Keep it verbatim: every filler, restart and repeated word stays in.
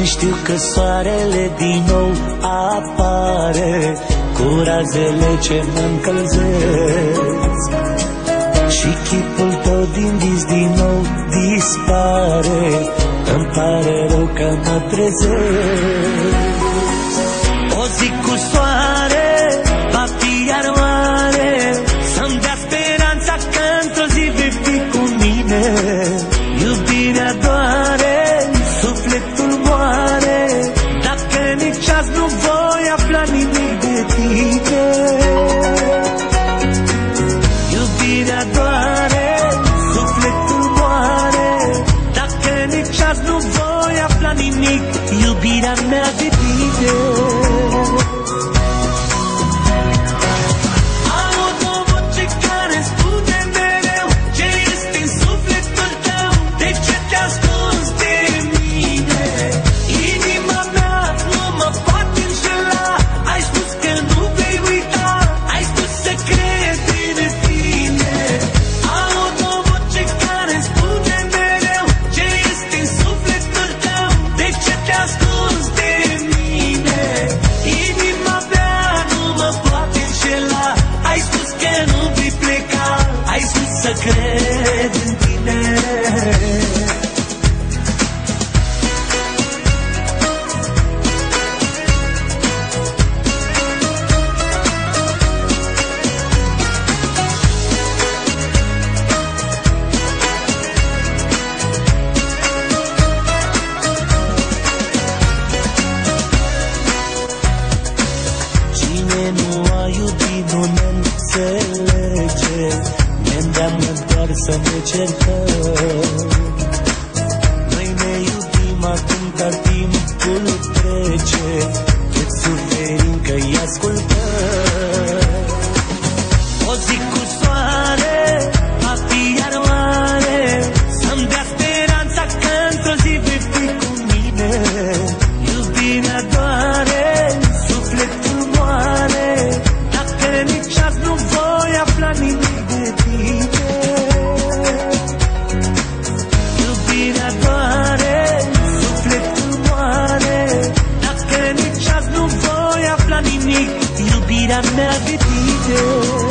știu că soarele din nou apare cu razele ce mă încălzesc și chipul tău din vis din nou dispare. Îmi pare rău că mă trezesc. O zi cu soare va fi iar oare, să-mi dea speranța că într-o zi vei fi cu mine. Iubirea doare, sufletul moare, dacă nici azi nu voi afla nimic de tine. Iubirea doare, sufletul moare, dacă nici azi nu voi afla nimic. Iubirea mea de tine. Să cred în tine. Cine nu a iubit nu ne înțelege, ne-ndeamnă doar să ne certăm. Noi ne iubim acum, dar timpul trece, cât suferim că-i ascultăm. O zi cu soare va fi iar oare, să-mi dea speranța că într-o zi vei fi cu mine. Iubirea doare, sufletul moare, dacă nici azi nu voi afla nimic de tine. Iubirea doare, sufletul moare, dacă nici azi nu voi afla nimic. Iubirea mea de tine.